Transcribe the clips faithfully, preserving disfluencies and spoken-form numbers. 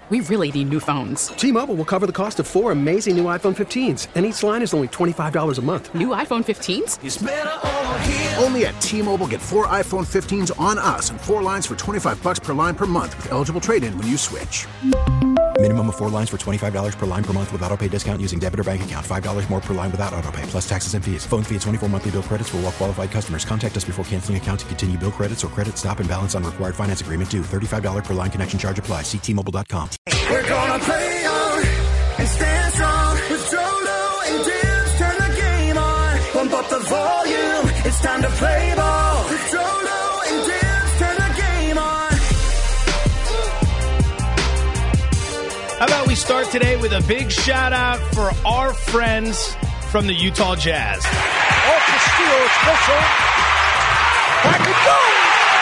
We really need new phones. T-Mobile will cover the cost of four amazing new iPhone fifteens, and each line is only twenty-five dollars a month. New iPhone fifteens? It's better over here. Only at T-Mobile, get four iPhone fifteens on us and four lines for twenty-five dollars per line per month with eligible trade-in when you switch. Minimum of four lines for twenty-five dollars per line per month with autopay discount using debit or bank account. five dollars more per line without autopay, plus taxes and fees. Phone fee at twenty-four monthly bill credits for well-qualified customers. Contact us before canceling account to continue bill credits or credit stop and balance on required finance agreement due. thirty-five dollars per line connection charge applies. See T Mobile dot com. We're gonna play on and stand strong with Jolo and Dibs. Turn the game on, pump up the volume. It's time to play ball with Jolo and Dibs. Turn the game on. How about we start today with a big shout out for our friends from the Utah Jazz. Off the steal, it's Mitchell. Back it goes.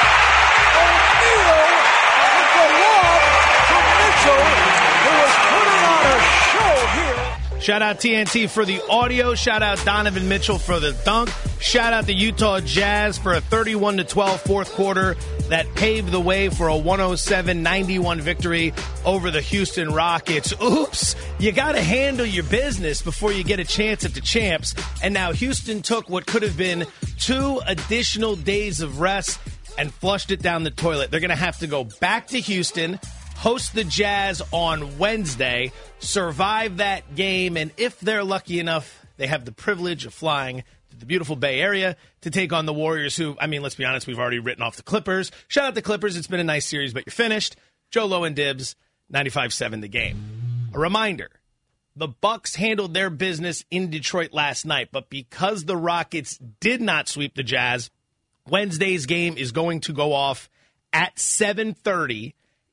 O'Neal with the lob from Mitchell, who was putting on a show here. Shout out T N T for the audio. Shout out Donovan Mitchell for the dunk. Shout out the Utah Jazz for a thirty-one to twelve fourth quarter that paved the way for a one oh seven ninety-one victory over the Houston Rockets. Oops, you got to handle your business before you get a chance at the champs. And now Houston took what could have been two additional days of rest and flushed it down the toilet. They're going to have to go back to Houston, host the Jazz on Wednesday, survive that game, and if they're lucky enough, they have the privilege of flying to the beautiful Bay Area to take on the Warriors, who, I mean, let's be honest, we've already written off the Clippers. Shout out the Clippers. It's been a nice series, but you're finished. Jolo and Dibs, ninety-five seven the game. A reminder, the Bucks handled their business in Detroit last night, but because the Rockets did not sweep the Jazz, Wednesday's game is going to go off at seven thirty,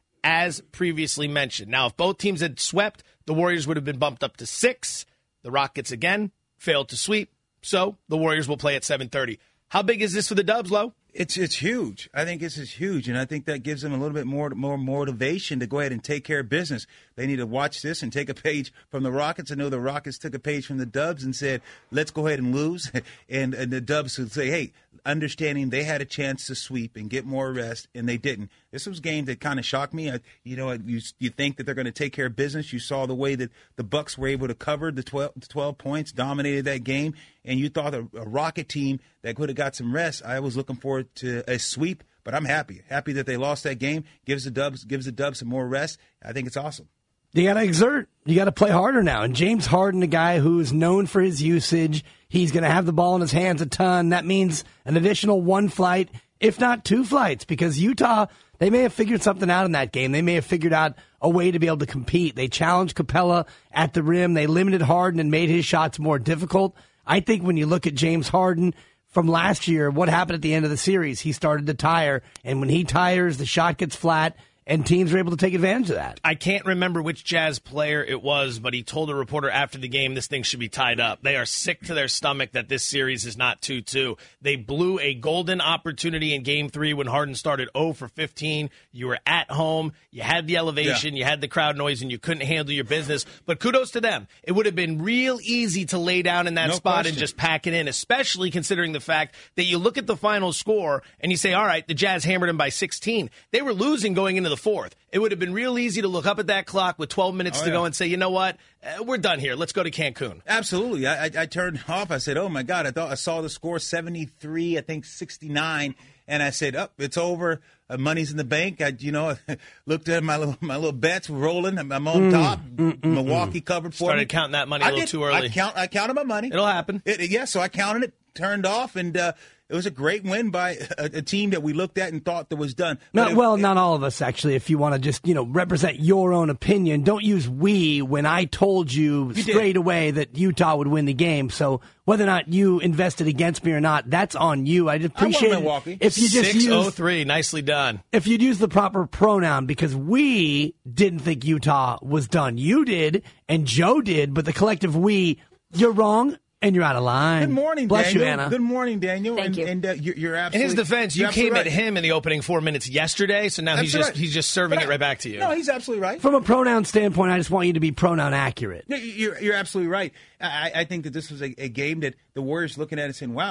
as previously mentioned. Now, if both teams had swept, the Warriors would have been bumped up to six. The Rockets, again, failed to sweep, so the Warriors will play at seven thirty. How big is this for the Dubs, Lo? It's it's huge. I think this is huge, and I think that gives them a little bit more more motivation to go ahead and take care of business. They need to watch this and take a page from the Rockets. I know the Rockets took a page from the Dubs and said, let's go ahead and lose. and, and the Dubs would say, hey, understanding they had a chance to sweep and get more rest, and they didn't. This was a game that kind of shocked me. I, you know, you, you think that they're going to take care of business. You saw the way that the Bucks were able to cover the twelve, twelve points, dominated that game, and you thought a, a Rocket team that could have got some rest. I was looking forward to a sweep, but I'm happy. Happy that they lost that game. Gives the Dubs gives the Dubs some more rest. I think it's awesome. You got to exert. You got to play harder now. And James Harden, a guy who is known for his usage, he's going to have the ball in his hands a ton. That means an additional one flight, if not two flights, because Utah, they may have figured something out in that game. They may have figured out a way to be able to compete. They challenged Capella at the rim. They limited Harden and made his shots more difficult. I think when you look at James Harden from last year, what happened at the end of the series? He started to tire, and when he tires, the shot gets flat, and teams are able to take advantage of that. I can't remember which Jazz player it was, but he told a reporter after the game this thing should be tied up. They are sick to their stomach that this series is not two two. They blew a golden opportunity in Game three when Harden started zero for fifteen. You were at home. You had the elevation. Yeah. You had the crowd noise, and you couldn't handle your business. But kudos to them. It would have been real easy to lay down in that no spot question. And just pack it in, especially considering the fact that you look at the final score and you say, all right, the Jazz hammered them by sixteen. They were losing going into the fourth. It would have been real easy to look up at that clock with twelve minutes oh, to yeah. go and say, you know what, uh, we're done here. Let's go to Cancun. Absolutely. I, I, I turned off. I said, oh, my God. I thought I saw the score seventy-three, I think sixty-nine. And I said, oh, it's over. Uh, money's in the bank. I, you know, looked at my little my little bets rolling. I'm, I'm on mm, top. Mm, mm, Milwaukee mm. covered for Started me. counting that money I a little did, too early. I, count, I counted my money. It'll happen. It, it, yeah, so I counted it, turned off, and uh, it was a great win by a, a team that we looked at and thought that was done. No, it, well, it, not all of us, actually. If you want to just, you know, represent your own opinion, don't use we when I told you, you straight did. away that Utah would win the game. So whether or not you invested against me or not, that's on you. I just appreciate I Milwaukee. If you just six oh three, use, nicely done. If you'd use the proper pronoun, because we didn't think Utah was done. You did, and Joe did, but the collective we, you're wrong. And you're out of line. Good morning, Bless Daniel. you, Anna. Good morning, Daniel. Thank and, you. And uh, you're, you're absolutely. In his defense, you came right. at him in the opening four minutes yesterday, so now That's he's just right. he's just serving but it right back to you. No, he's absolutely right. From a pronoun standpoint, I just want you to be pronoun accurate. No, you're, you're absolutely right. I, I think that this was a, a game that the Warriors looking at it saying, wow,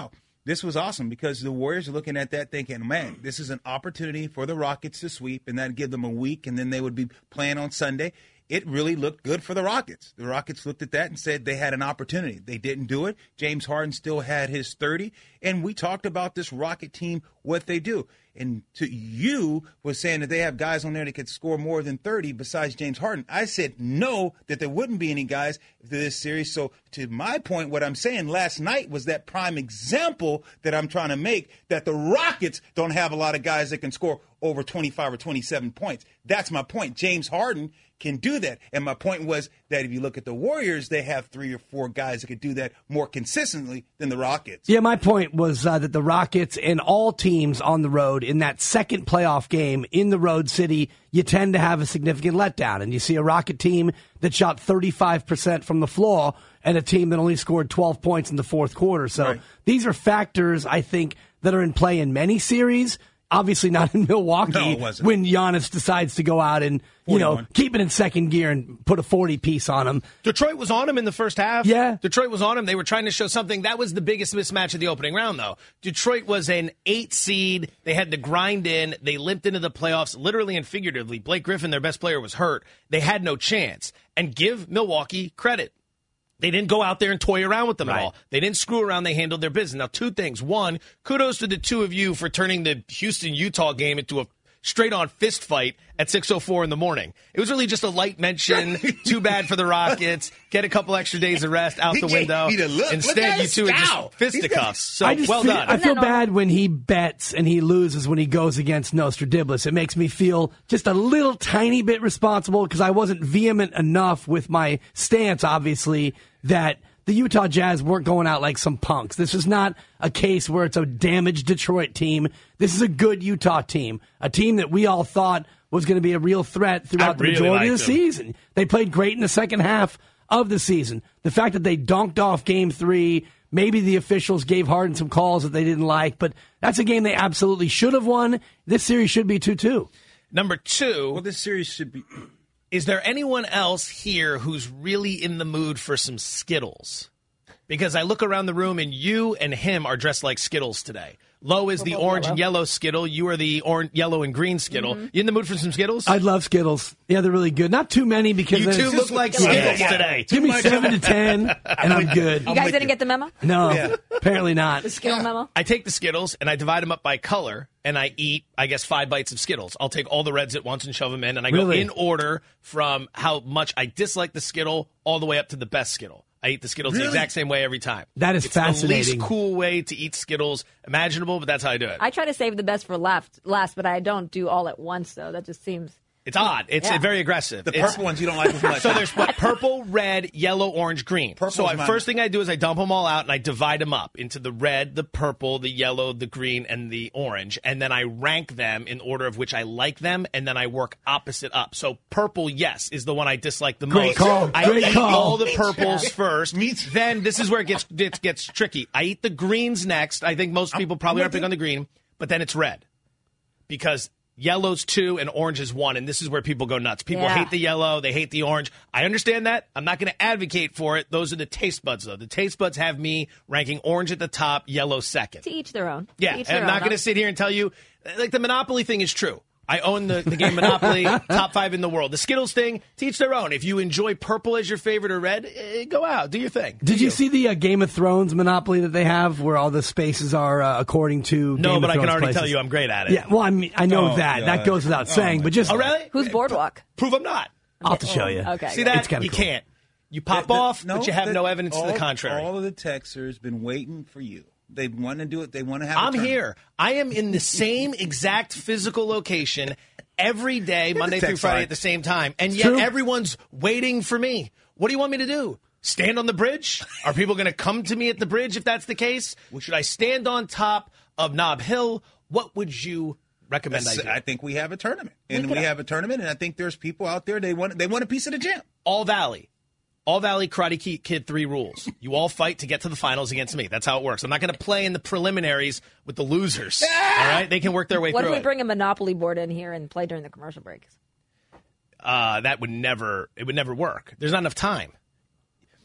this was awesome because the Warriors are looking at that thinking, man, this is an opportunity for the Rockets to sweep, and that'd give them a week, and then they would be playing on Sunday. It really looked good for the Rockets. The Rockets looked at that and said they had an opportunity. They didn't do it. James Harden still had his thirty. And we talked about this Rocket team, what they do. And to you was saying that they have guys on there that could score more than thirty besides James Harden. I said no, that there wouldn't be any guys for this series. So to my point, what I'm saying last night was that prime example that I'm trying to make, that the Rockets don't have a lot of guys that can score over twenty-five or twenty-seven points. That's my point. James Harden can do that. And my point was that if you look at the Warriors, they have three or four guys that could do that more consistently than the Rockets. Yeah, my point was uh, that the Rockets and all teams on the road in that second playoff game in the road city, you tend to have a significant letdown. And you see a Rocket team that shot thirty-five percent from the floor and a team that only scored twelve points in the fourth quarter. So Right. these are factors, I think, that are in play in many series. Obviously not in Milwaukee No, it wasn't. when Giannis decides to go out and, you know, forty-one. keep it in second gear and put a forty-piece on him. Detroit was on him in the first half. Yeah. Detroit was on him. They were trying to show something. That was the biggest mismatch of the opening round, though. Detroit was an eight seed. They had to grind in. They limped into the playoffs, literally and figuratively. Blake Griffin, their best player, was hurt. They had no chance. And give Milwaukee credit. They didn't go out there and toy around with them Right. at all. They didn't screw around. They handled their business. Now, two things. One, kudos to the two of you for turning the Houston-Utah game into a straight-on fist fight at six oh four in the morning. It was really just a light mention. Too bad for the Rockets. Get a couple extra days of rest out He the gave window. me the look. Look Instead, at you his two are style. just fisticuffs. So, I just well feel, done. I feel that bad when he bets and he loses when he goes against Nostradamus. It makes me feel just a little tiny bit responsible because I wasn't vehement enough with my stance, obviously, that the Utah Jazz weren't going out like some punks. This is not a case where it's a damaged Detroit team. This is a good Utah team, a team that we all thought was going to be a real threat throughout I the really majority of liked the them. season. They played great in the second half of the season. The fact that they donked off game three, maybe the officials gave Harden some calls that they didn't like, but that's a game they absolutely should have won. This series should be two two. Number two, Well, this series should be. is there anyone else here who's really in the mood for some Skittles? Because I look around the room and you and him are dressed like Skittles today. Lowe is the orange and yellow Skittle. You are the orange, yellow and green Skittle. You in the mood for some Skittles? I love Skittles. Yeah, they're really good. Not too many because you then two it's look just- like Yeah. Skittles Yeah. today. Give me seven to ten, and I'm good. You guys didn't get the memo? No, apparently not. The skill memo? I take the Skittles and I divide them up by color, and I eat, I guess, five bites of Skittles. I'll take all the reds at once and shove them in, and I go Really? in order from how much I dislike the Skittle all the way up to the best Skittle. I eat the Skittles the Really? exact same way every time. That is it's fascinating. the least cool way to eat Skittles imaginable, but that's how I do it. I try to save the best for last, last, but I don't do all at once, though. That just seems... It's odd. It's Yeah. very aggressive. The It's- purple ones you don't like as much. So there's what, purple, red, yellow, orange, green. Purple's so I, mine. first thing I do is I dump them all out and I divide them up into the red, the purple, the yellow, the green, and the orange. And then I rank them in order of which I like them, and then I work opposite up. So purple, yes, is the one I dislike the Great most. call. I Great eat call. all the purples first. Then this is where it gets it gets tricky. I eat the greens next. I think most people probably I'm aren't big with on the green, but then it's red because yellow's two and orange is one, and this is where people go nuts. People Yeah. hate the yellow, they hate the orange. I understand that. I'm not going to advocate for it. Those are the taste buds, though. The taste buds have me ranking orange at the top, yellow second. To each their own. To Yeah, each and their I'm not own. going to sit here and tell you, like, the Monopoly thing is true. I own the, the game Monopoly, top five in the world. The Skittles thing, to each their own. If you enjoy purple as your favorite or red, eh, go out, do your thing. Did Do you see the uh, Game of Thrones Monopoly that they have, where all the spaces are uh, according to? No, Game but of I can Thrones already places? tell you I'm great at it. Yeah, well, I mean, I know Oh, that. God. That goes without Oh, saying, my but just Oh, really? Who's Boardwalk? Prove I'm not. I'll have to show you. Okay. See I that? It's kinda You cool. can't. You pop The- the- off, but you have the- no evidence all, to the contrary. All of the Texers been waiting for you. They want to do it. They want to have. a I'm tournament. here. I am in the same exact physical location every day, Monday through text Friday line. at the same time, and yet true. everyone's waiting for me. What do you want me to do? Stand on the bridge? Are people going to come to me at the bridge if that's the case? Should I stand on top of Nob Hill? What would you recommend I That's- do? I think we have a tournament, and could- we have a tournament, and I think there's people out there they want they want a piece of the gem. All Valley. All Valley Karate Ki- Kid three rules. You all fight to get to the finals against me. That's how it works. I'm not going to play in the preliminaries with the losers. All right? They can work their way What if through we it. bring a Monopoly board in here and play during the commercial breaks? uh, that would never, it would never work. There's not enough time.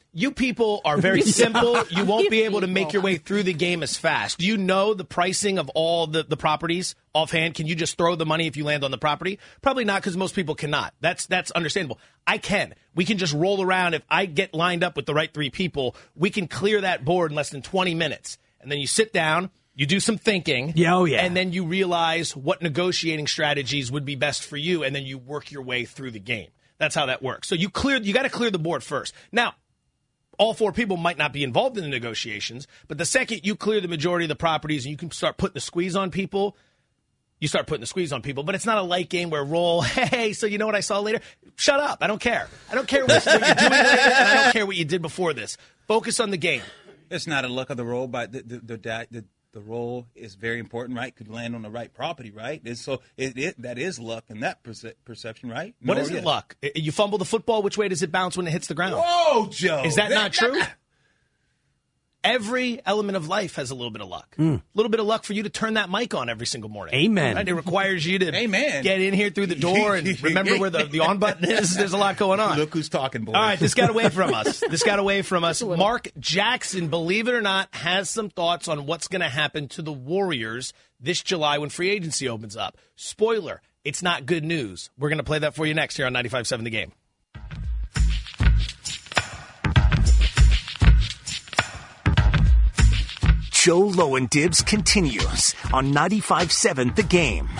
You people are very simple. You won't be able to make your way through the game as fast. Do you know the pricing of all the, the properties offhand? Can you just throw the money if you land on the property? Probably not, because most people cannot. That's that's understandable. I can. We can just roll around. If I get lined up with the right three people, we can clear that board in less than twenty minutes. And then you sit down, you do some thinking, yeah, oh yeah. and then you realize what negotiating strategies would be best for you, and then you work your way through the game. That's how that works. So you clear. You got to clear the board first. Now, all four people might not be involved in the negotiations, but the second you clear the majority of the properties and you can start putting the squeeze on people, you start putting the squeeze on people. But it's not a light game where roll, hey, so you know what I saw later? Shut up. I don't care. I don't care what, what you're doing later, and I don't care what you did before this. Focus on the game. It's not a luck of the roll, but the the, the, the The roll is very important, right? Could land on the right property, right? And so it, it that is luck in that perce- perception, right? What no, is yeah. it luck? You fumble the football, which way does it bounce when it hits the ground? Whoa, Joe. Is that, that not true? That, Every element of life has a little bit of luck. A mm. little bit of luck for you to turn that mic on every single morning. Amen. Right? It requires you to Amen. get in here through the door and remember where the, the on button is. There's a lot going on. Look who's talking, boys. All right, this got away from us. This got away from us. Mark Jackson, believe it or not, has some thoughts on what's going to happen to the Warriors this July when free agency opens up. Spoiler, it's not good news. We're going to play that for you next here on ninety-five seven The Game. Joe Lowen Dibs continues on ninety-five seven The Game.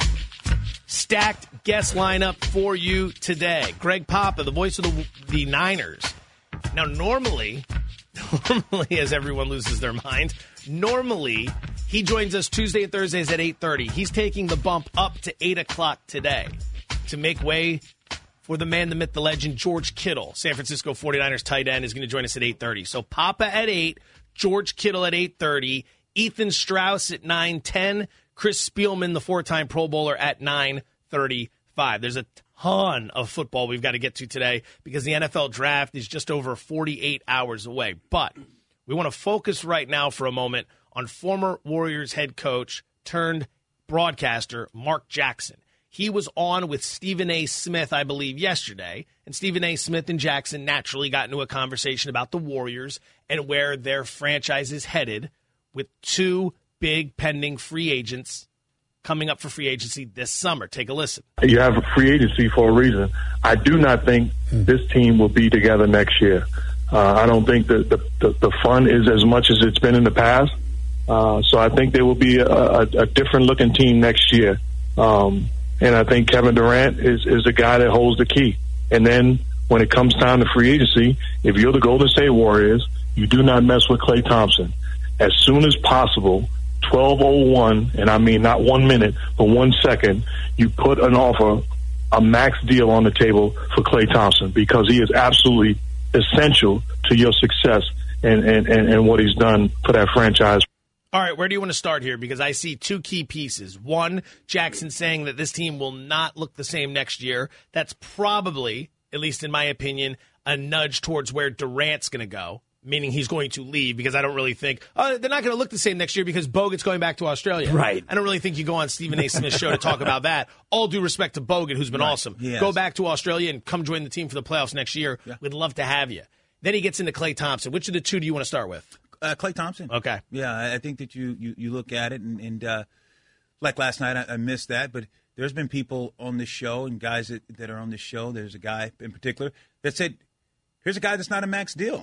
Stacked guest lineup for you today. Greg Papa, the voice of the, the Niners. Now, normally, normally, as everyone loses their mind, normally he joins us Tuesday and Thursdays at eight thirty. He's taking the bump up to eight o'clock today to make way for the man, the myth, the legend, George Kittle. San Francisco forty-niners tight end is going to join us at eight thirty. So Papa at eight, George Kittle at eight thirty, Ethan Strauss at nine ten, Chris Spielman, the four-time Pro Bowler, at nine thirty-five. There's a ton of football we've got to get to today because the N F L draft is just over forty-eight hours away. But we want to focus right now for a moment on former Warriors head coach turned broadcaster Mark Jackson. He was on with Stephen A. Smith, I believe, yesterday, and Stephen A. Smith and Jackson naturally got into a conversation about the Warriors and where their franchise is headed with two big pending free agents coming up for free agency this summer. Take a listen. You have a free agency for a reason. I do not think this team will be together next year. Uh, I don't think that the, the, the fun is as much as it's been in the past. Uh, so I think there will be a, a, a different-looking team next year. Um, and I think Kevin Durant is, is the guy that holds the key. And then when it comes time to free agency, if you're the Golden State Warriors, you do not mess with Klay Thompson. As soon as possible, twelve oh one, and I mean not one minute, but one second, you put an offer, a max deal on the table for Klay Thompson because he is absolutely essential to your success and, and, and, and what he's done for that franchise. All right, where do you want to start here? Because I see two key pieces. One, Jackson saying that this team will not look the same next year. That's probably, at least in my opinion, a nudge towards where Durant's going to go, meaning he's going to leave, because I don't really think, oh, they're not going to look the same next year because Bogut's going back to Australia. Right. I don't really think you go on Stephen A. Smith's show to talk about that. All due respect to Bogut, who's been right. awesome. Yes. Go back to Australia and come join the team for the playoffs next year. Yeah. We'd love to have you. Then he gets into Klay Thompson. Which of the two do you want to start with? Uh, Klay Thompson. Okay. Yeah, I think that you, you, you look at it, and, and uh, like last night, I, I missed that, but there's been people on this show and guys that, that are on this show. There's a guy in particular that said, here's a guy that's not a max deal.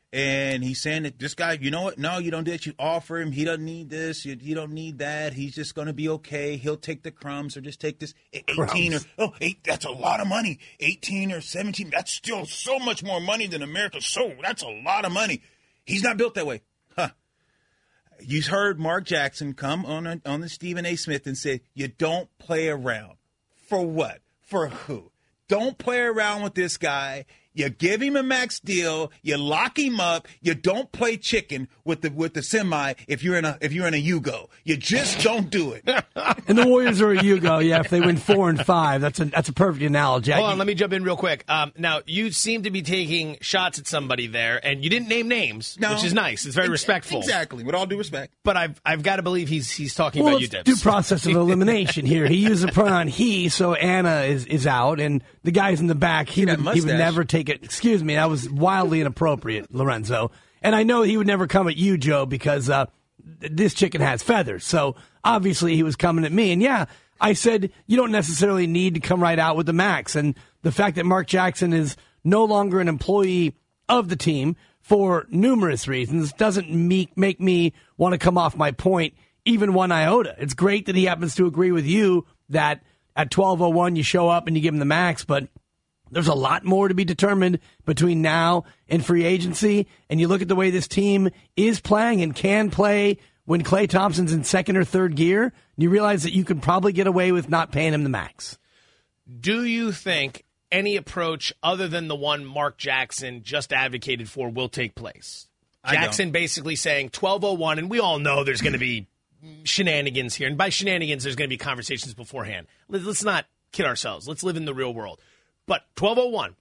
And he's saying that this guy, you know what? No, you don't do it. You offer him. He doesn't need this. You, you don't need that. He's just going to be okay. He'll take the crumbs or just take this eighteen Crumbs. or, oh, eight, that's a lot of money. eighteen or seventeen, that's still so much more money than America. So that's a lot of money. He's not built that way. Huh. You heard Mark Jackson come on a, on the Stephen A. Smith and say, you don't play around. For what? For who? Don't play around with this guy. You give him a max deal. You lock him up. You don't play chicken with the with the semi if you're in a if you're in a Yugo. You just don't do it. And the Warriors are a Yugo. Yeah, if they win four and five, that's a that's a perfect analogy. Hold on, let me jump in real quick. Um, now you seem to be taking shots at somebody there, and you didn't name names, No. which is nice. It's very Ex- respectful. Exactly, with all due respect. But I've I've got to believe he's he's talking Well, about you, it's Dibs. due process of elimination here. He used the pronoun he, so Anna is, is out, and the guys in the back, he that would, he would mustache. never take chicken. Excuse me, that was wildly inappropriate, Lorenzo. And I know he would never come at you, Joe, because uh, this chicken has feathers. So obviously he was coming at me. And yeah, I said you don't necessarily need to come right out with the max. And the fact that Mark Jackson is no longer an employee of the team for numerous reasons doesn't make, make me want to come off my point even one iota. It's great that he happens to agree with you that at twelve oh one you show up and you give him the max, but there's a lot more to be determined between now and free agency. And you look at the way this team is playing and can play when Klay Thompson's in second or third gear, and you realize that you could probably get away with not paying him the max. Do you think any approach other than the one Mark Jackson just advocated for will take place? Jackson basically saying twelve oh one, and we all know there's going to be shenanigans here. And by shenanigans, there's going to be conversations beforehand. Let's not kid ourselves. Let's live in the real world. But twelve oh one,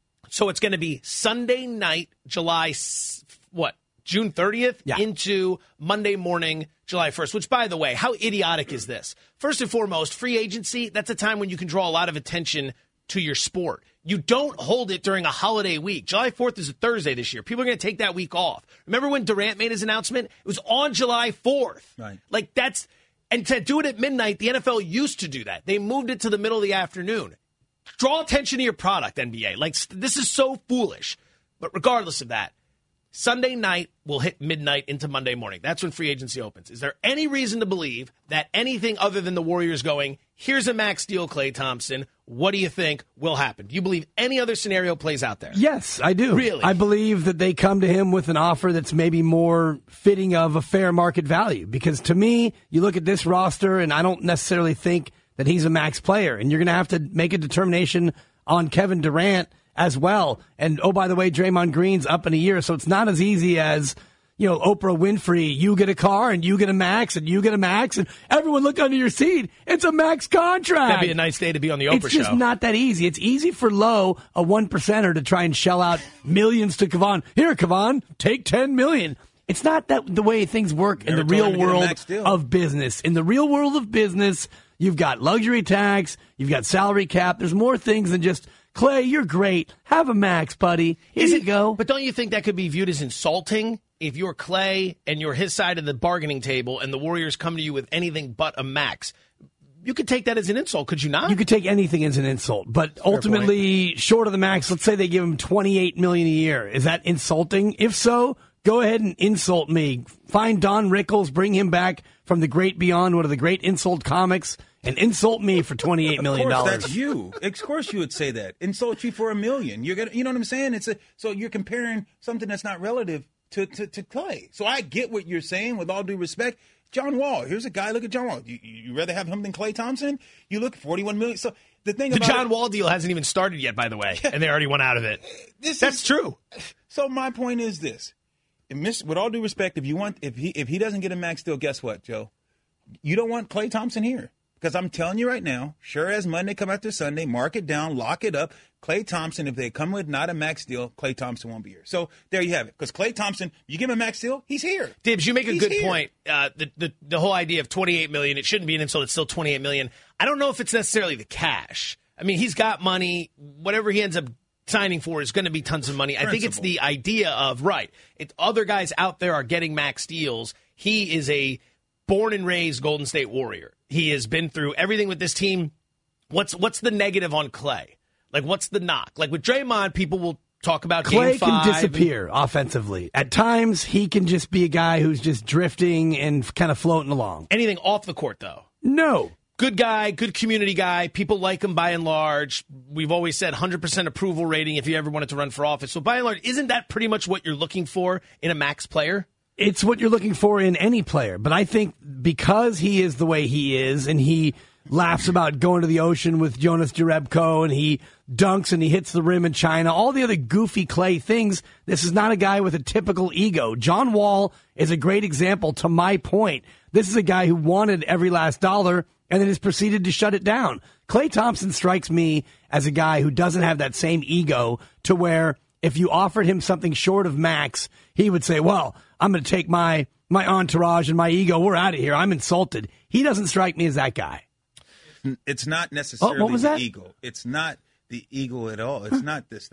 so it's going to be Sunday night, July, what, June thirtieth yeah. into Monday morning, July first, which, by the way, how idiotic is this? First and foremost, free agency, that's a time when you can draw a lot of attention to your sport. You don't hold it during a holiday week. July fourth is a Thursday this year. People are going to take that week off. Remember when Durant made his announcement? It was on July fourth. Right. Like, that's, and to do it at midnight, the N F L used to do that. They moved it to the middle of the afternoon. Draw attention to your product, N B A. Like, this is so foolish. But regardless of that, Sunday night will hit midnight into Monday morning. That's when free agency opens. Is there any reason to believe that anything other than the Warriors going, here's a max deal, Klay Thompson, what do you think will happen? Do you believe any other scenario plays out there? Yes, I do. Really? I believe that they come to him with an offer that's maybe more fitting of a fair market value. Because to me, you look at this roster, and I don't necessarily think that he's a max player. And you're going to have to make a determination on Kevin Durant as well. And, oh, by the way, Draymond Green's up in a year, so it's not as easy as, you know, Oprah Winfrey, you get a car and you get a max and you get a max and everyone look under your seat. It's a max contract. That'd be a nice day to be on the Oprah show. It's just not that easy. It's easy for Lowe, a one percenter, to try and shell out millions to Kevon. Here, Kevon, take ten million dollars. It's not that the way things work in the real world of business. In the real world of business, you've got luxury tax, you've got salary cap. There's more things than just, Klay, you're great. Have a max, buddy. Here Is you it, go. But don't you think that could be viewed as insulting if you're Klay and you're his side of the bargaining table and the Warriors come to you with anything but a max? You could take that as an insult, could you not? You could take anything as an insult, but ultimately, short of the max, let's say they give him twenty-eight million dollars a year. Is that insulting? If so, go ahead and insult me. Find Don Rickles, bring him back from the great beyond, one of the great insult comics, and insult me for twenty-eight million dollars. Of course, that's you. Of course you would say that. Insult you for a million. You're gonna, you know what I'm saying? It's a, so you're comparing something that's not relative to, to, to Klay. So I get what you're saying, with all due respect. John Wall, here's a guy, look at John Wall. You, you rather have him than Klay Thompson? You look forty-one million dollars. So the thing the about John it, Wall deal hasn't even started yet, by the way, and they already went out of it. This That's is, true. So my point is this. With all due respect, if you want, if he if he doesn't get a max deal, guess what, Joe? You don't want Klay Thompson here. Because I'm telling you right now, sure as Monday come after Sunday, mark it down, lock it up. Klay Thompson, if they come with not a max deal, Klay Thompson won't be here. So there you have it. Because Klay Thompson, you give him a max deal, he's here. Dibs, you make a he's good here. point. Uh, the, the the whole idea of twenty-eight million dollars, it shouldn't be an insult. It's still twenty-eight million dollars. I don't know if it's necessarily the cash. I mean, he's got money. Whatever he ends up signing for is going to be tons of money. Principle. I think it's the idea of, right, if other guys out there are getting max deals, he is a born and raised Golden State Warrior. He has been through everything with this team. What's what's the negative on Klay? Like, what's the knock? Like, with Draymond, people will talk about Klay Game five can disappear and offensively. At times, he can just be a guy who's just drifting and kind of floating along. Anything off the court, though? No. Good guy, good community guy. People like him by and large. We've always said one hundred percent approval rating if you ever wanted to run for office. So by and large, isn't that pretty much what you're looking for in a max player? It's what you're looking for in any player. But I think because he is the way he is, and he laughs about going to the ocean with Jonas Jerebko, and he dunks and he hits the rim in China, all the other goofy Klay things, this is not a guy with a typical ego. John Wall is a great example to my point. This is a guy who wanted every last dollar and then has proceeded to shut it down. Klay Thompson strikes me as a guy who doesn't have that same ego, to where if you offered him something short of max, he would say, well, I'm going to take my, my entourage and my ego. We're out of here. I'm insulted. He doesn't strike me as that guy. It's not necessarily oh, what was the that? ego. It's not the ego at all. It's not this, that.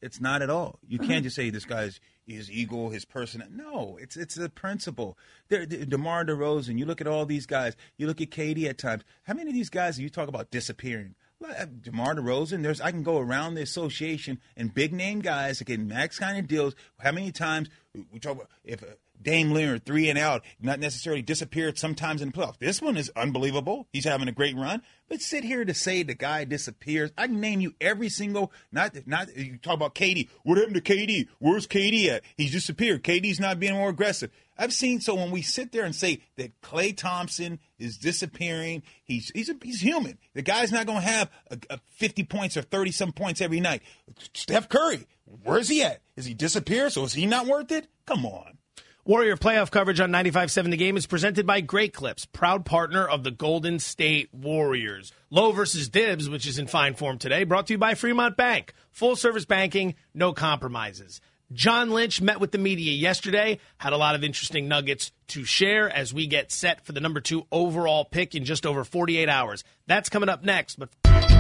It's not at all. You can't just say this guy's his ego, his person. No, it's it's a principle. There, DeMar DeRozan, you look at all these guys. You look at K D at times. How many of these guys you talk about disappearing? DeMar DeRozan, there's I can go around the association and big name guys that get max kind of deals. How many times we talk about if uh, Dame Lillard three and out, not necessarily disappeared sometimes in the playoffs. This one is unbelievable. He's having a great run. But sit here to say the guy disappears. I can name you every single. Not not you talk about K D. What happened to K D? Where's K D at? He's disappeared. K D's not being more aggressive. I've seen so when we sit there and say that Klay Thompson is disappearing, he's he's a, he's human. The guy's not going to have a, a fifty points or thirty some points every night. Steph Curry, where's he at? Is he disappeared? So is he not worth it? Come on. Warrior playoff coverage on ninety-five point seven The Game is presented by Great Clips, proud partner of the Golden State Warriors. Lowe versus Dibs, which is in fine form today, brought to you by Fremont Bank. Full-service banking, no compromises. John Lynch met with the media yesterday, had a lot of interesting nuggets to share as we get set for the number two overall pick in just over forty-eight hours. That's coming up next, but...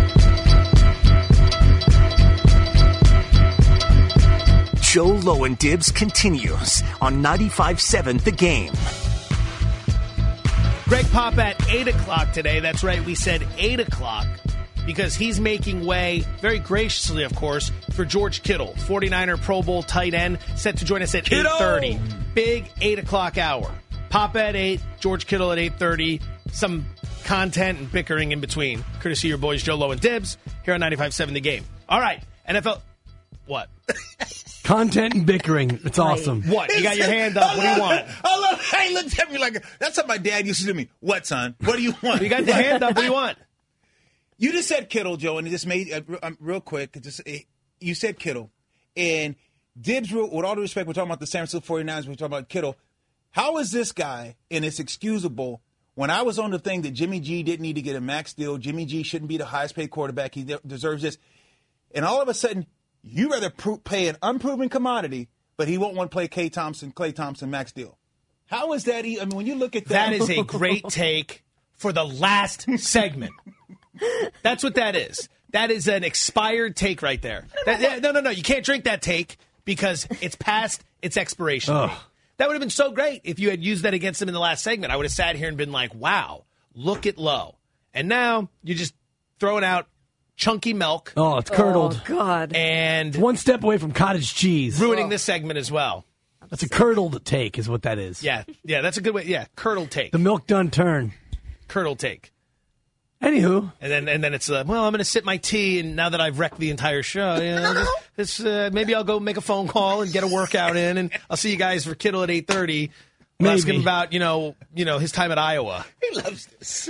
Joe Lowe and Dibs continues on ninety-five point seven The Game. Greg Pop at eight o'clock today. That's right, we said eight o'clock because he's making way, very graciously, of course, for George Kittle, forty-niner Pro Bowl tight end, set to join us at eight thirty. Big eight o'clock hour. Pop at eight, George Kittle at eight thirty. Some content and bickering in between. Courtesy of your boys Joe Lowe and Dibs here on ninety-five point seven The Game. All right, N F L... What? Content and bickering. It's awesome. What? You got your hand up. What do you want? I love how he looked at me like, that's what my dad used to do to me. What, son? What do you want? You got your hand up. What do you want? You just said Kittle, Joe, and it just made, uh, um, real quick, just, uh, you said Kittle. And Dibs, with all due respect, we're talking about the San Francisco forty-niners, we're talking about Kittle. How is this guy, and it's excusable, when I was on the thing that Jimmy G didn't need to get a max deal, Jimmy G shouldn't be the highest paid quarterback, he de- deserves this. And all of a sudden, you rather pro- pay an unproven commodity, but he won't want to play Klay Thompson, Klay Thompson max deal. How is that? E- I mean, when you look at that. That is a great take for the last segment. That's what that is. That is an expired take right there. That, yeah, no, no, no. You can't drink that take because it's past its expiration date. That would have been so great if you had used that against him in the last segment. I would have sat here and been like, wow, look at Lowe. And now you're just throwing out chunky milk. Oh, it's curdled. Oh, God. And it's one step away from cottage cheese. Ruining oh. this segment as well. That's a curdled take is what that is. Yeah, yeah, that's a good way. Yeah, curdled take. The milk done turn. Curdled take. Anywho. And then and then it's, uh, well, I'm going to sip my tea, and now that I've wrecked the entire show, you know, this, this, uh, maybe I'll go make a phone call and get a workout in, and I'll see you guys for Kittle at eight thirty. We'll ask him about, you know, you know, his time at Iowa. He loves this.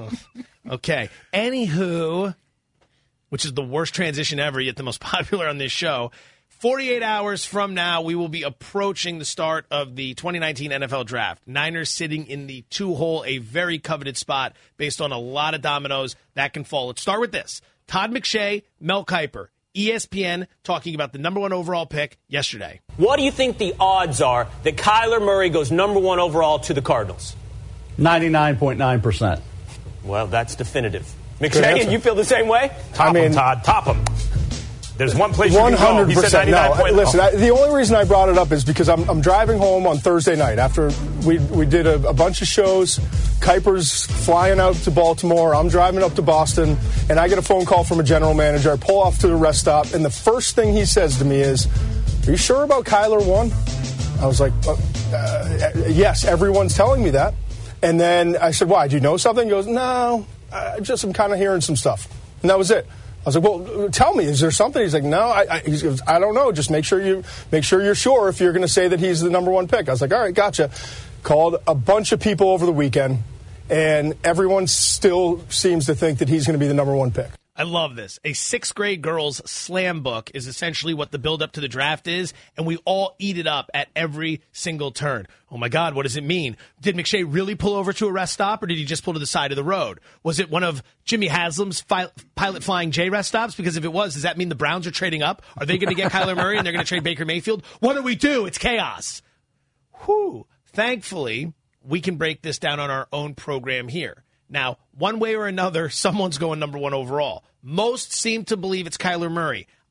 Okay. Anywho, which is the worst transition ever, yet the most popular on this show. forty-eight hours from now, we will be approaching the start of the twenty nineteen N F L Draft. Niners sitting in the two-hole, a very coveted spot based on a lot of dominoes that can fall. Let's start with this. Todd McShay, Mel Kiper, E S P N, talking about the number one overall pick yesterday. What do you think the odds are that Kyler Murray goes number one overall to the Cardinals? ninety-nine point nine percent. Well, that's definitive. McShay, you feel the same way? Top I mean, him, Todd. Top him. There's one place you one hundred percent. can go. He said ninety-nine no, point listen, I, the only reason I brought it up is because I'm, I'm driving home on Thursday night after we we did a, a bunch of shows. Kuiper's flying out to Baltimore. I'm driving up to Boston, and I get a phone call from a general manager. I pull off to the rest stop, and the first thing he says to me is, "Are you sure about Kyler one?" I was like, uh, uh, "Yes, everyone's telling me that." And then I said, "Why? Do you know something?" He goes, "No, I just I'm kind of hearing some stuff," and that was it. I was like, well, tell me, is there something? He's like, no, I, I, he goes, I don't know. Just make sure you make sure you're sure if you're going to say that he's the number one pick. I was like, all right, gotcha. Called a bunch of people over the weekend, and everyone still seems to think that he's going to be the number one pick. I love this. A sixth grade girl's slam book is essentially what the build up to the draft is, and we all eat it up at every single turn. Oh my God, what does it mean? Did McShay really pull over to a rest stop, or did he just pull to the side of the road? Was it one of Jimmy Haslam's fi- pilot flying J rest stops? Because if it was, does that mean the Browns are trading up? Are they going to get Kyler Murray and they're going to trade Baker Mayfield? What do we do? It's chaos. Whew. Thankfully, we can break this down on our own program here. Now, one way or another, someone's going number one overall. Most seem to believe it's Kyler Murray.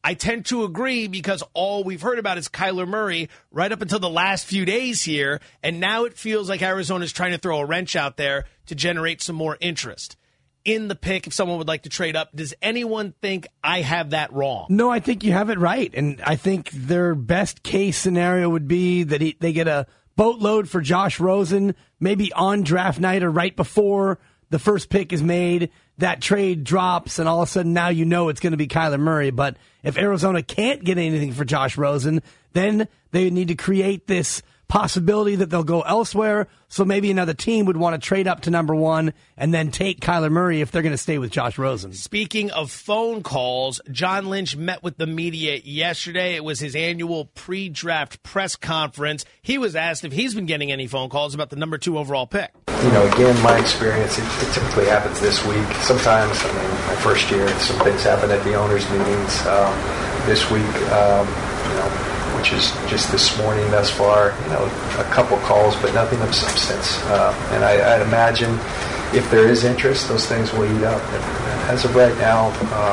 I tend to agree because all we've heard about is Kyler Murray right up until the last few days here, and now it feels like Arizona's trying to throw a wrench out there to generate some more interest in the pick if someone would like to trade up. Does anyone think I have that wrong? No, I think you have it right, and I think their best case scenario would be that he, they get a boatload for Josh Rosen, maybe on draft night or right before the first pick is made. That trade drops, and all of a sudden now you know it's going to be Kyler Murray. But if Arizona can't get anything for Josh Rosen, then they need to create this possibility that they'll go elsewhere. So maybe another team would want to trade up to number one and then take Kyler Murray if they're going to stay with Josh Rosen. Speaking of phone calls, John Lynch met with the media yesterday. It was his annual pre-draft press conference. He was asked if he's been getting any phone calls about the number two overall pick. You know, again, my experience, it, it typically happens this week. Sometimes, I mean, my first year, some things happen at the owners' meetings. Um, this week, um, you know, which is just this morning thus far, you know, a couple calls, but nothing of substance. Uh, and I, I'd imagine if there is interest, those things will eat up. And as of right now,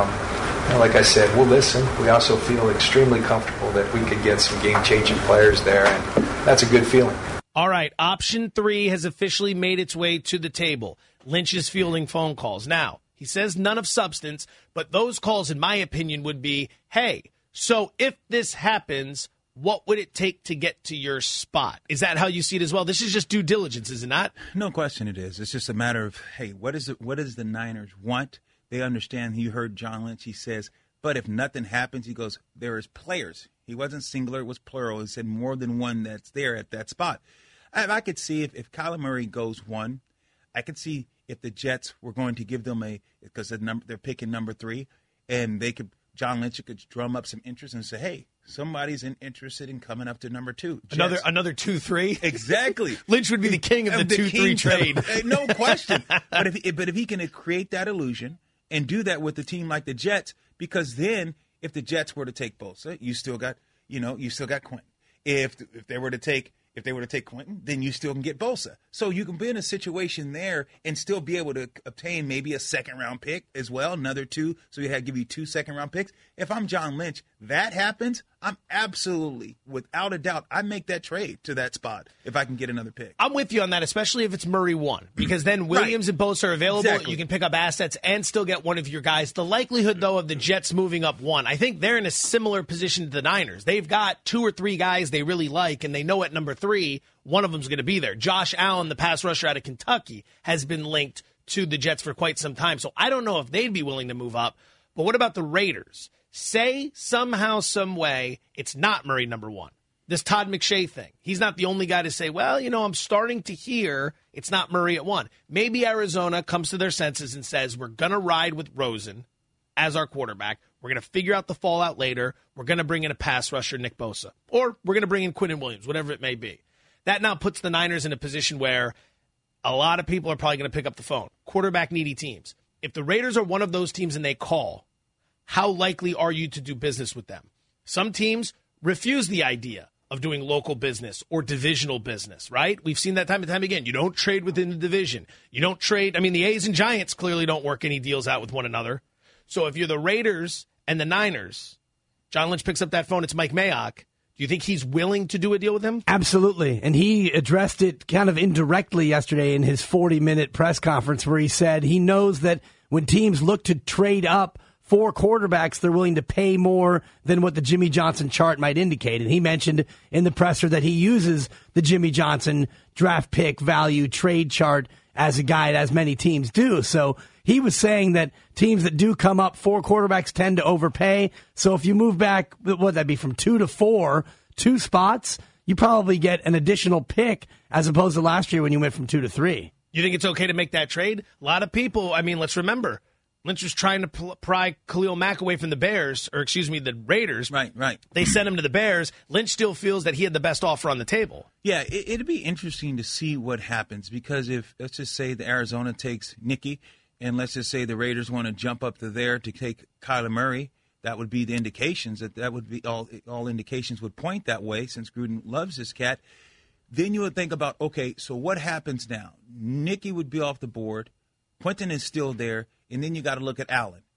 um, you know, like I said, we'll listen. We also feel extremely comfortable that we could get some game-changing players there, and that's a good feeling. All right, option three has officially made its way to the table. Lynch is fielding phone calls. Now, he says none of substance, but those calls, in my opinion, would be, hey, so if this happens, what would it take to get to your spot? Is that how you see it as well? This is just due diligence, is it not? No question it is. It's just a matter of, hey, what is it? What does the Niners want? They understand. You heard John Lynch. He says, but if nothing happens, he goes, there is players. He wasn't singular. It was plural. He said more than one that's there at that spot. I, I could see if, if Kyler Murray goes one, I could see if the Jets were going to give them a, because the number, they're picking number three, and they could, John Lynch could drum up some interest and say, hey, somebody's in, interested in coming up to number two. Jets. Another another two three? Exactly. Lynch would be the king of the, the two three trade. Of, no question. But if, but if he can create that illusion and do that with a team like the Jets, because then if the Jets were to take Bosa, you still got, you know, you still got Quentin. If if they were to take If they were to take Quentin, then you still can get Bosa. So you can be in a situation there and still be able to obtain maybe a second-round pick as well, another two. So you had to give you two second-round picks. If I'm John Lynch, that happens, I'm absolutely, without a doubt, I make that trade to that spot if I can get another pick. I'm with you on that, especially if it's Murray one, because then Williams right. and Bosa are available. Exactly. You can pick up assets and still get one of your guys. The likelihood, though, of the Jets moving up one, I think they're in a similar position to the Niners. They've got two or three guys they really like, and they know at number three, one of them's going to be there. Josh Allen, the pass rusher out of Kentucky, has been linked to the Jets for quite some time. So I don't know if they'd be willing to move up. But what about the Raiders? Say somehow, some way, it's not Murray number one. This Todd McShay thing. He's not the only guy to say, well, you know, I'm starting to hear it's not Murray at one. Maybe Arizona comes to their senses and says, we're going to ride with Rosen as our quarterback. We're going to figure out the fallout later. We're going to bring in a pass rusher, Nick Bosa. Or we're going to bring in Quinnen Williams, whatever it may be. That now puts the Niners in a position where a lot of people are probably going to pick up the phone. Quarterback-needy teams. If the Raiders are one of those teams and they call, how likely are you to do business with them? Some teams refuse the idea of doing local business or divisional business, right? We've seen that time and time again. You don't trade within the division. You don't trade. I mean, the A's and Giants clearly don't work any deals out with one another. So if you're the Raiders and the Niners, John Lynch picks up that phone. It's Mike Mayock. Do you think he's willing to do a deal with him? Absolutely. And he addressed it kind of indirectly yesterday in his forty-minute press conference where he said he knows that when teams look to trade up for quarterbacks, they're willing to pay more than what the Jimmy Johnson chart might indicate. And he mentioned in the presser that he uses the Jimmy Johnson draft pick value trade chart as a guide, as many teams do. So he was saying that teams that do come up for quarterbacks tend to overpay. So if you move back, what would that be, from two to four, two spots, you probably get an additional pick as opposed to last year when you went from two to three. You think it's okay to make that trade? A lot of people, I mean, let's remember, Lynch was trying to pry Khalil Mack away from the Bears, or excuse me, the Raiders. Right, right. They sent him to the Bears. Lynch still feels that he had the best offer on the table. Yeah, it, it'd be interesting to see what happens, because if, let's just say the Arizona takes Nicky, and let's just say the Raiders want to jump up to there to take Kyler Murray, that would be the indications, that that would be all, all indications would point that way, since Gruden loves this cat. Then you would think about, okay, so what happens now? Nicky would be off the board. Quentin is still there. And then you got to look at Allen.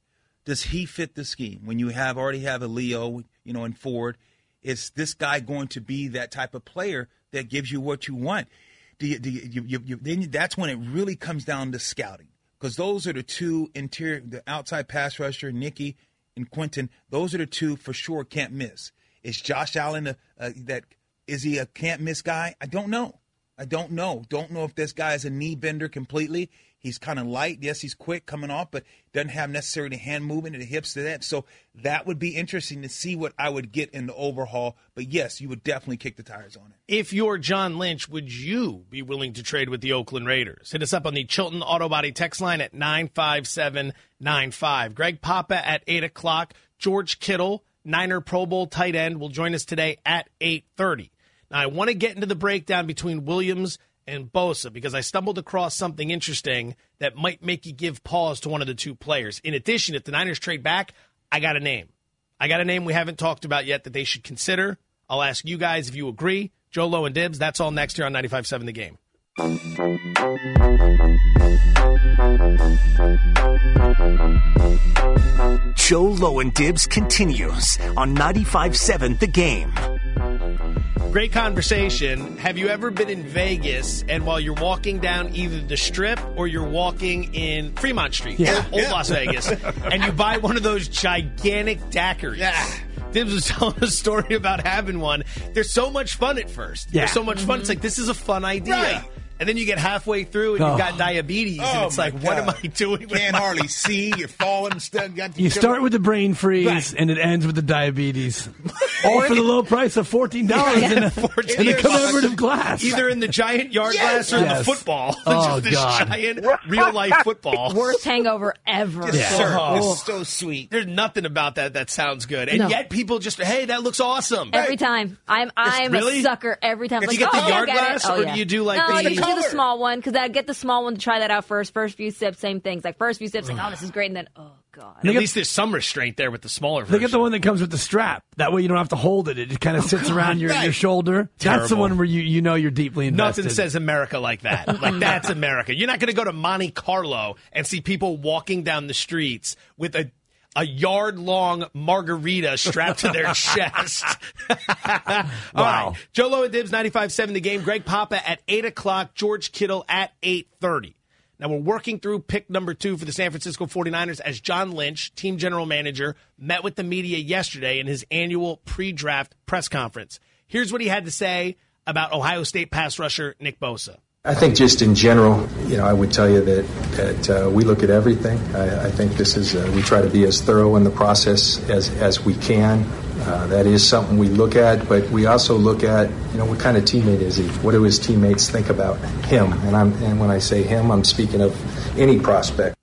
does he fit the scheme? When you have already have a Leo, you know, in Ford, is this guy going to be that type of player that gives you what you want? Do you, do you, you, you, you, then that's when it really comes down to scouting, because those are the two interior, the outside pass rusher, Nicky and Quentin. Those are the two for sure can't miss. Is Josh Allen a, a, that is he a can't miss guy? I don't know. I don't know. Don't know if this guy is a knee bender completely. He's kind of light. Yes, he's quick coming off, but doesn't have necessarily the hand movement and the hips to that. So that would be interesting to see what I would get in the overhaul. But, yes, you would definitely kick the tires on it. If you're John Lynch, would you be willing to trade with the Oakland Raiders? Hit us up on the Chilton Auto Body text line at nine five seven nine five. Greg Papa at eight o'clock. George Kittle, Niner Pro Bowl tight end, will join us today at eight thirty. Now, I want to get into the breakdown between Williams and Bosa because I stumbled across something interesting that might make you give pause to one of the two players. In addition, if the Niners trade back, I got a name. I got a name we haven't talked about yet that they should consider. I'll ask you guys if you agree. Joe Low and Dibs, that's all next here on ninety-five point seven The Game. Joe Low and Dibs continues on ninety-five point seven The Game. Great conversation. Have you ever been in Vegas and while you're walking down either the Strip or you're walking in Fremont Street, Yeah. old, old Las Vegas, and you buy one of those gigantic daiquiris? Yeah. Dibs was telling a story about having one. They're so much fun at first. Yeah. They're so much fun. It's like, this is a fun idea. Right. And then you get halfway through and Oh. you've got diabetes, and Oh, it's my like, what am God. I doing with Can't my hardly see. You're falling. Stuck. Got You start with the brain freeze, Right. and it ends with the diabetes. All for the low price of fourteen dollars Yeah, in, a, fourteen in a dollars. commemorative glass. Either in the giant yard Yes. glass or in Yes. the football. Oh, Just this God. giant real-life football. Worst hangover ever. Yeah. Sir, Oh. it's so sweet. There's nothing about that that sounds good. And No. yet people just, hey, that looks awesome. Every time. I'm I'm really? a sucker every time. If Like, you get the oh, yard I get glass, it. Oh, or yeah. do you do like no, the- you do the color? small one because I get the small one to try that out first. First few sips, same things. Like first few sips, like oh, this is great, and then oh god. At least there's some restraint there with the smaller version. They get the one that comes with the strap. That way you don't have to hold it. It just kind of sits around your, right. your shoulder. That's the Terrible. one where you, you know you're deeply invested. Nothing says America like that. Like, that's America. You're not going to go to Monte Carlo and see people walking down the streets with a a yard-long margarita strapped to their chest. All Wow. right. Joe Low and Dibs, ninety-five point seven The Game. Greg Papa at eight o'clock. George Kittle at eight thirty. Now, we're working through pick number two for the San Francisco forty-niners as John Lynch, team general manager, met with the media yesterday in his annual pre-draft press conference. Here's what he had to say about Ohio State pass rusher Nick Bosa. I think just in general, you know, I would tell you that, that uh, we look at everything. I, I think this is, uh, we try to be as thorough in the process as, as we can. Uh, that is something we look at, but we also look at, you know, what kind of teammate is he? What do his teammates think about him? And I'm, and when I say him, I'm speaking of any prospect.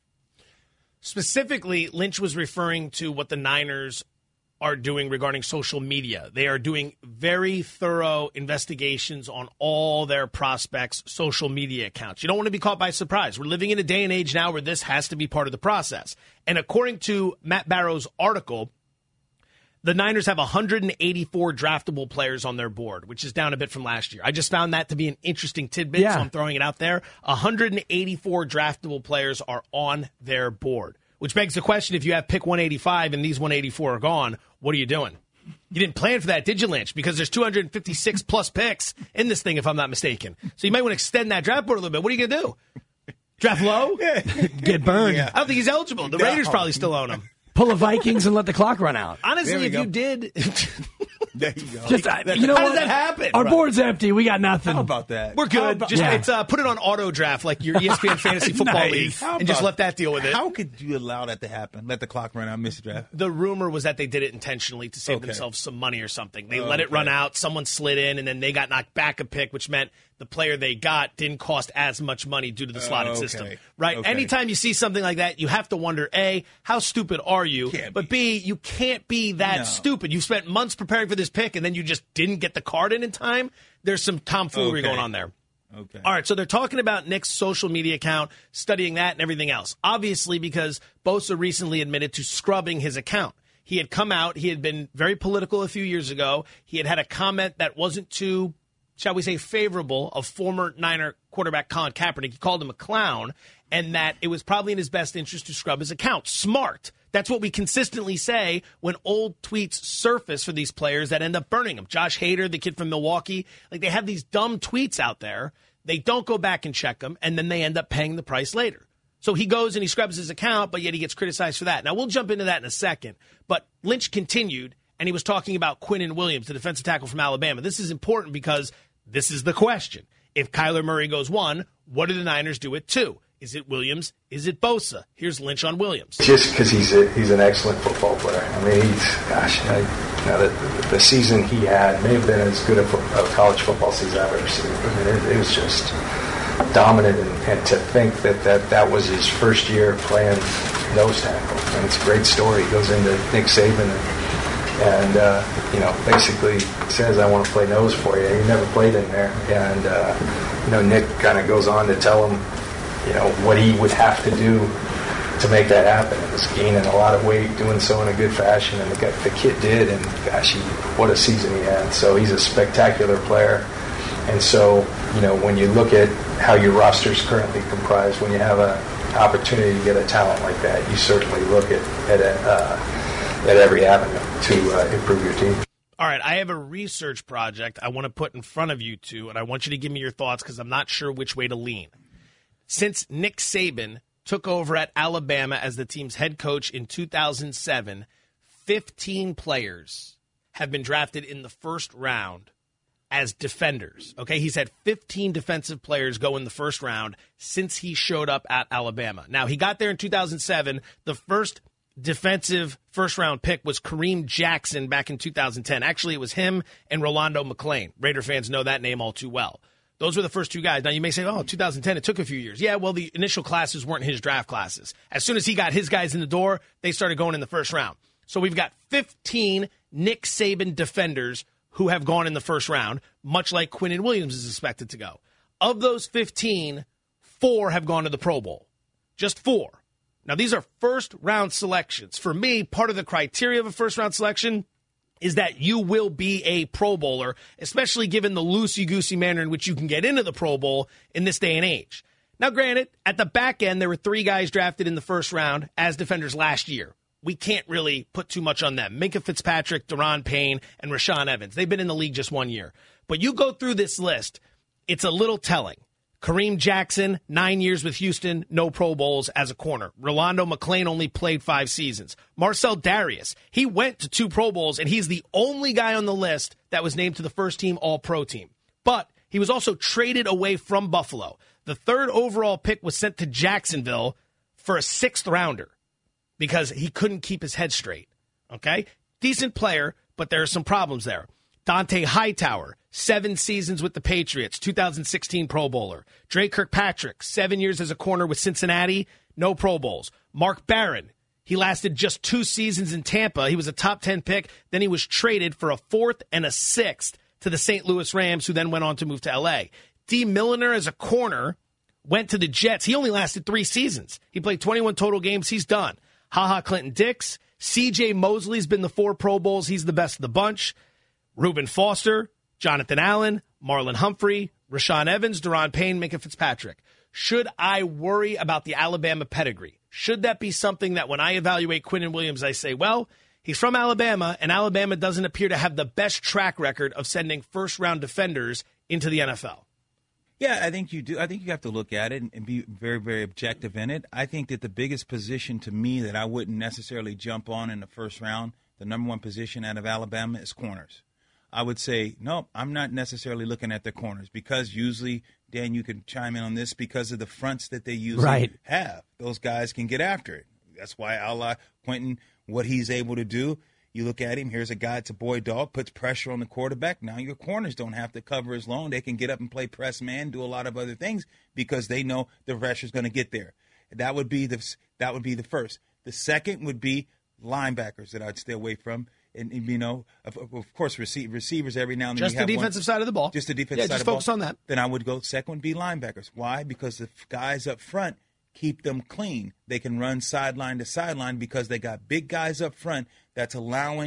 Specifically, Lynch was referring to what the Niners are doing regarding social media. They are doing very thorough investigations on all their prospects' social media accounts. You don't want to be caught by surprise. We're living in a day and age now where this has to be part of the process. And according to Matt Barrow's article, the Niners have one hundred eighty-four draftable players on their board, which is down a bit from last year. I just found that to be an interesting tidbit, Yeah. so I'm throwing it out there. one hundred eighty-four draftable players are on their board, which begs the question, if you have pick one eighty-five and these one eighty-four are gone, what are you doing? You didn't plan for that, did you, Lynch? Because there's two hundred fifty-six plus picks in this thing, if I'm not mistaken. So you might want to extend that draft board a little bit. What are you going to do? Draft low? Get burned. I don't think he's eligible. The Raiders probably still own him. Pull the Vikings and let the clock run out. Honestly, There we if go. you did... There you go. Just, uh, you know How what? does that happen? Our Right. board's empty. We got nothing. How about that? We're How good. about- Just Yeah. it's uh, put it on auto draft like your E S P N Fantasy Football Nice. League, How and just about- let that deal with it. How could you allow that to happen? Let the clock run out, miss the draft. The rumor was that they did it intentionally to save Okay. themselves some money or something. They Oh, let it okay. run out. Someone slid in, and then they got knocked back a pick, which meant the player they got didn't cost as much money due to the slotted okay. system. Right? Okay. Anytime you see something like that, you have to wonder, A, how stupid are you? Can't But B, you can't be that No. stupid. You spent months preparing for this pick, and then you just didn't get the card in in time. There's some tomfoolery Okay. going on there. Okay. All right, so they're talking about Nick's social media account, studying that and everything else. Obviously, because Bosa recently admitted to scrubbing his account. He had come out, he had been very political a few years ago. He had had a comment that wasn't too shall we say, favorable of former Niner quarterback Colin Kaepernick. He called him a clown, and that it was probably in his best interest to scrub his account. Smart. That's what we consistently say when old tweets surface for these players that end up burning them. Josh Hader, the kid from Milwaukee, like they have these dumb tweets out there. They don't go back and check them, and then they end up paying the price later. So he goes and he scrubs his account, but yet he gets criticized for that. Now, we'll jump into that in a second. But Lynch continued, and he was talking about Quinnen Williams, the defensive tackle from Alabama. This is important because this is the question. If Kyler Murray goes one, what do the Niners do at two? Is it Williams? Is it Bosa? Here's Lynch on Williams. Just because he's a, he's an excellent football player. I mean, he's, gosh, I, you know, the, the season he had may have been as good a, a college football season I've ever seen. I mean, it, it was just dominant, and, and to think that, that that was his first year playing nose tackle. And it's a great story. He goes into Nick Saban and, and uh, you know, basically says, I want to play nose for you. He never played in there. And, uh, you know, Nick kind of goes on to tell him, you know, what he would have to do to make that happen. It was gaining a lot of weight, doing so in a good fashion, and the, the kid did, and gosh, he, what a season he had. So he's a spectacular player. And so, you know, when you look at how your roster is currently comprised, when you have an opportunity to get a talent like that, you certainly look at at, a, uh, at every avenue to uh, improve your team. All right, I have a research project I want to put in front of you two, and I want you to give me your thoughts because I'm not sure which way to lean. Since Nick Saban took over at Alabama as the team's head coach in two thousand seven, fifteen players have been drafted in the first round as defenders. Okay, he's had fifteen defensive players go in the first round since he showed up at Alabama. Now, he got there in two thousand seven. The first defensive first-round pick was Kareem Jackson back in two thousand ten. Actually, it was him and Rolando McClain. Raider fans know that name all too well. Those were the first two guys. Now, you may say, oh, two thousand ten, it took a few years. Yeah, well, the initial classes weren't his draft classes. As soon as he got his guys in the door, they started going in the first round. So we've got fifteen Nick Saban defenders who have gone in the first round, much like Quinnen Williams is expected to go. Of those fifteen, four have gone to the Pro Bowl. Just four. Now, these are first-round selections. For me, part of the criteria of a first-round selection is that you will be a Pro Bowler, especially given the loosey-goosey manner in which you can get into the Pro Bowl in this day and age. Now, granted, at the back end, there were three guys drafted in the first round as defenders last year. We can't really put too much on them. Minkah Fitzpatrick, Daron Payne, and Rashaan Evans. They've been in the league just one year. But you go through this list, it's a little telling. Kareem Jackson, nine years with Houston, no Pro Bowls as a corner. Rolando McClain only played five seasons. Marcel Darius, he went to two Pro Bowls, and he's the only guy on the list that was named to the first-team All-Pro team. But he was also traded away from Buffalo. The third overall pick was sent to Jacksonville for a sixth-rounder because he couldn't keep his head straight. Okay? Decent player, but there are some problems there. Dante Hightower, seven seasons with the Patriots, two thousand sixteen Pro Bowler. Dre Kirkpatrick, seven years as a corner with Cincinnati, no Pro Bowls. Mark Barron, he lasted just two seasons in Tampa. He was a top ten pick. Then he was traded for a fourth and a sixth to the Saint Louis Rams, who then went on to move to L A. Dee Milliner as a corner went to the Jets. He only lasted three seasons. He played twenty-one total games. He's done. HaHa Clinton-Dix. C J Mosley's been the four Pro Bowls. He's the best of the bunch. Reuben Foster, Jonathan Allen, Marlon Humphrey, Rashaan Evans, Daron Payne, Minkah Fitzpatrick. Should I worry about the Alabama pedigree? Should that be something that when I evaluate Quinnen Williams, I say, well, he's from Alabama, and Alabama doesn't appear to have the best track record of sending first-round defenders into the N F L? Yeah, I think you do. I think you have to look at it and be very, very objective in it. I think that the biggest position to me that I wouldn't necessarily jump on in the first round, the number one position out of Alabama, is corners. I would say, no, I'm not necessarily looking at the corners because usually, Dan, you can chime in on this, because of the fronts that they usually right. have. Those guys can get after it. That's why a la Quentin, what he's able to do, you look at him, here's a guy, it's a boy dog, puts pressure on the quarterback. Now your corners don't have to cover as long. They can get up and play press man, do a lot of other things because they know the pressure's going to get there. That would be the that would be the first. The second would be linebackers that I'd stay away from. And, and you know, of, of course, receive, receivers every now and then. Just the defensive one, side of the ball. Just the defensive yeah, side just of the ball. focus on that. Then I would go second would be linebackers. Why? Because the guys up front keep them clean. They can run sideline to sideline because they got big guys up front that's allowing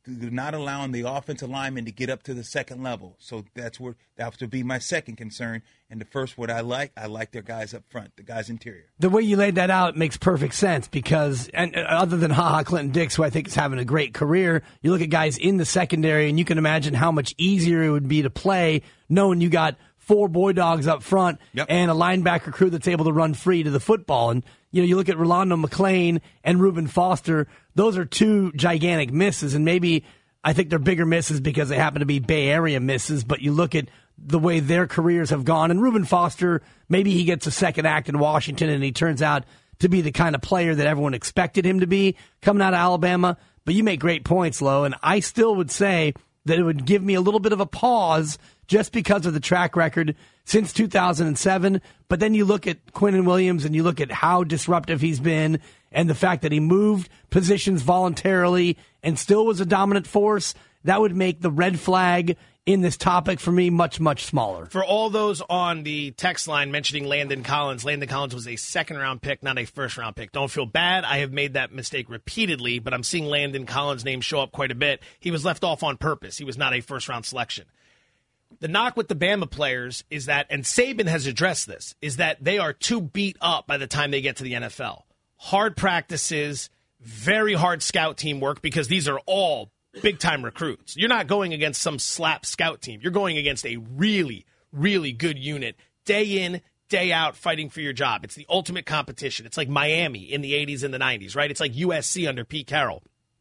not allowing the offensive linemen to get up to the second level. So that's where that would be my second concern. And the first, what I like, I like their guys up front, the guys interior. The way you laid that out makes perfect sense because, and other than HaHa Clinton Dix, who I think is having a great career, you look at guys in the secondary, and you can imagine how much easier it would be to play knowing you got four boy dogs up front yep. and a linebacker crew that's able to run free to the football. And you know, you look at Rolando McClain and Reuben Foster; those are two gigantic misses, and maybe I think they're bigger misses because they happen to be Bay Area misses. But you look at the way their careers have gone, and Reuben Foster, maybe he gets a second act in Washington, and he turns out to be the kind of player that everyone expected him to be coming out of Alabama. But you make great points, Lo, and I still would say that it would give me a little bit of a pause just because of the track record since two thousand seven. But then you look at Quinnen Williams and you look at how disruptive he's been and the fact that he moved positions voluntarily and still was a dominant force. That would make the red flag in this topic for me much, much smaller. For all those on the text line mentioning Landon Collins, Landon Collins was a second-round pick, not a first-round pick. Don't feel bad. I have made that mistake repeatedly, but I'm seeing Landon Collins' name show up quite a bit. He was left off on purpose. He was not a first-round selection. The knock with the Bama players is that, and Saban has addressed this, is that they are too beat up by the time they get to the N F L. Hard practices, very hard scout team work, because these are all big-time recruits. You're not going against some slap scout team. You're going against a really, really good unit, day in, day out, fighting for your job. It's the ultimate competition. It's like Miami in the eighties and the nineties, right? It's like U S C under Pete Carroll.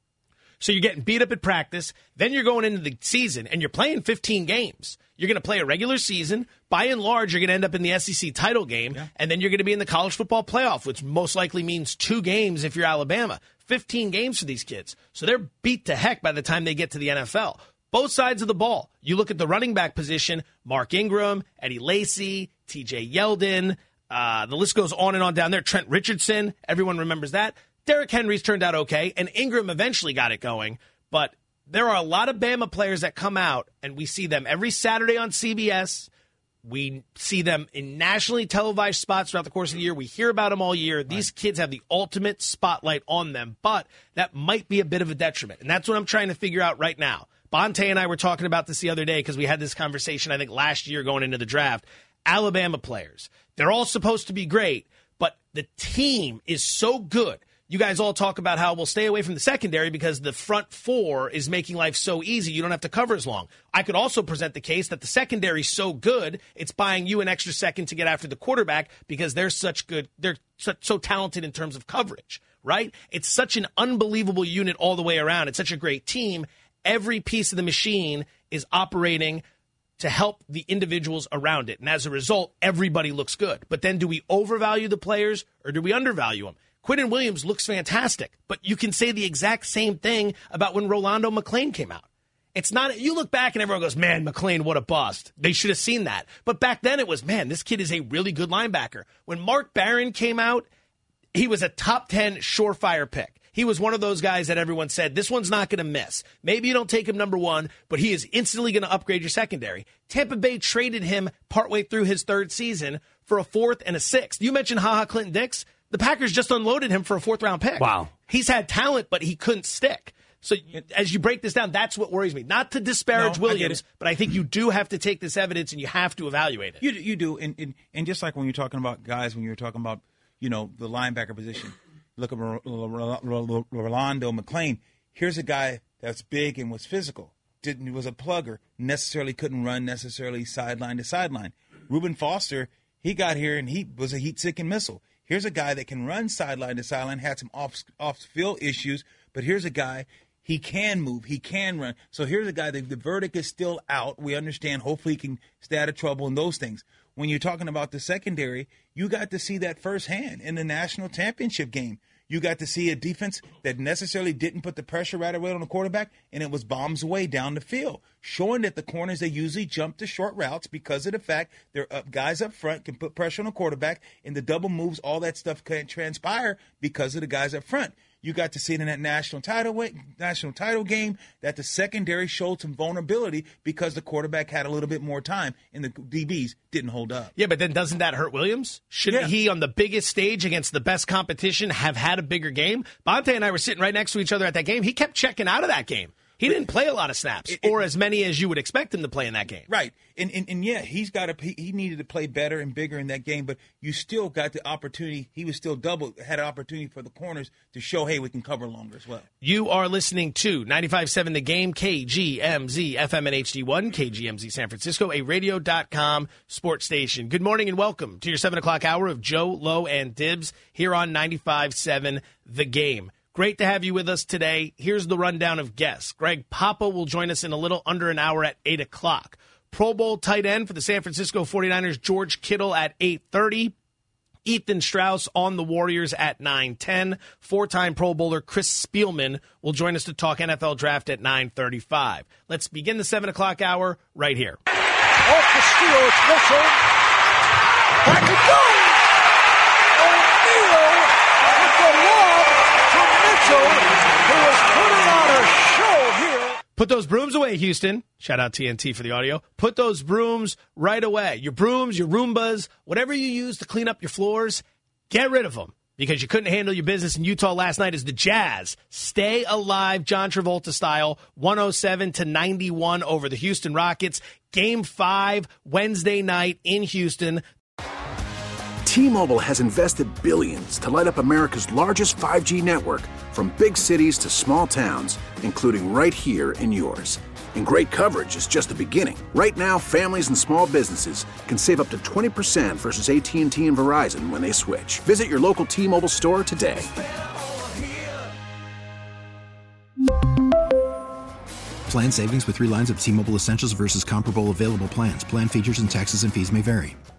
So you're getting beat up at practice. Then you're going into the season, and you're playing fifteen games. You're going to play a regular season. By and large, you're going to end up in the S E C title game, yeah. and then you're going to be in the college football playoff, which most likely means two games if you're Alabama. fifteen games for these kids. So they're beat to heck by the time they get to the N F L. Both sides of the ball. You look at the running back position, Mark Ingram, Eddie Lacy, T J Yeldon. Uh, the list goes on and on down there. Trent Richardson, everyone remembers that. Derrick Henry's turned out okay, and Ingram eventually got it going. But there are a lot of Bama players that come out, and we see them every Saturday on C B S. We see them in nationally televised spots throughout the course of the year. We hear about them all year. These right. kids have the ultimate spotlight on them, but that might be a bit of a detriment. And that's what I'm trying to figure out right now. Bonte and I were talking about this the other day because we had this conversation, I think, last year going into the draft. Alabama players, they're all supposed to be great, but the team is so good. You guys all talk about how we'll stay away from the secondary because the front four is making life so easy. You don't have to cover as long. I could also present the case that the secondary is so good, it's buying you an extra second to get after the quarterback because they're such good. They're so, so talented in terms of coverage, right? It's such an unbelievable unit all the way around. It's such a great team. Every piece of the machine is operating to help the individuals around it. And as a result, everybody looks good. But then do we overvalue the players or do we undervalue them? Quinnen Williams looks fantastic, but you can say the exact same thing about when Rolando McClain came out. It's not, you look back and everyone goes, man, McClain, what a bust. They should have seen that. But back then it was, man, this kid is a really good linebacker. When Mark Barron came out, he was a top ten surefire pick. He was one of those guys that everyone said, this one's not going to miss. Maybe you don't take him number one, but he is instantly going to upgrade your secondary. Tampa Bay traded him partway through his third season for a fourth and a sixth. You mentioned HaHa Clinton Dix. The Packers just unloaded him for a fourth-round pick. Wow. He's had talent, but he couldn't stick. So as you break this down, that's what worries me. Not to disparage no, Williams, I but I think you do have to take this evidence and you have to evaluate it. You, you do, and, and, and just like when you're talking about guys, when you're talking about, you know, the linebacker position, look at Rolando McClain. Here's a guy that's big and was physical, didn't was a plugger, necessarily couldn't run necessarily sideline to sideline. Reuben Foster, he got here and he was a heat-seeking missile. Here's a guy that can run sideline to sideline, had some off off field issues, but here's a guy, he can move, he can run. So here's a guy that the verdict is still out. We understand, hopefully he can stay out of trouble and those things. When you're talking about the secondary, you got to see that firsthand in the national championship game. You got to see a defense that necessarily didn't put the pressure right away on the quarterback, and it was bombs away down the field, showing that the corners, they usually jump to short routes because of the fact their uh, guys up front can put pressure on the quarterback, and the double moves, all that stuff can't transpire because of the guys up front. You got to see it in that national title national title game that the secondary showed some vulnerability because the quarterback had a little bit more time and the D Bs didn't hold up. Yeah, but then doesn't that hurt Williams? Shouldn't yeah. he, on the biggest stage against the best competition, have had a bigger game? Bonte and I were sitting right next to each other at that game. He kept checking out of that game. He didn't play a lot of snaps, it, it, or as many as you would expect him to play in that game. Right, and and, and yeah, he's got to. He, he needed to play better and bigger in that game, but you still got the opportunity. He was still double had an opportunity for the corners to show, hey, we can cover longer as well. You are listening to ninety-five point seven The Game, K G M Z F M and H D one, K G M Z San Francisco, a radio dot com sports station. Good morning and welcome to your seven o'clock hour of Joe, Lowe, and Dibs here on ninety-five point seven The Game. Great to have you with us today. Here's the rundown of guests. Greg Papa will join us in a little under an hour at eight o'clock. Pro Bowl tight end for the San Francisco forty-niners, George Kittle at eight thirty. Ethan Strauss on the Warriors at nine ten. Four-time Pro Bowler Chris Spielman will join us to talk N F L Draft at nine thirty-five. Let's begin the seven o'clock hour right here. Off the steal, it's Mitchell. Back it goes! O'Neal with the lob to Mitchell, who is putting on a show here. Put those brooms away, Houston. Shout out T N T for the audio. Put those brooms right away. Your brooms, your Roombas, whatever you use to clean up your floors, get rid of them because you couldn't handle your business in Utah last night as the Jazz stay alive John Travolta style, one oh seven to ninety-one over the Houston Rockets. Game five, Wednesday night in Houston. T-Mobile has invested billions to light up America's largest five G network, from big cities to small towns, including right here in yours. And great coverage is just the beginning. Right now, families and small businesses can save up to twenty percent versus A T and T and Verizon when they switch. Visit your local T-Mobile store today. Plan savings with three lines of T-Mobile Essentials versus comparable available plans. Plan features and taxes and fees may vary.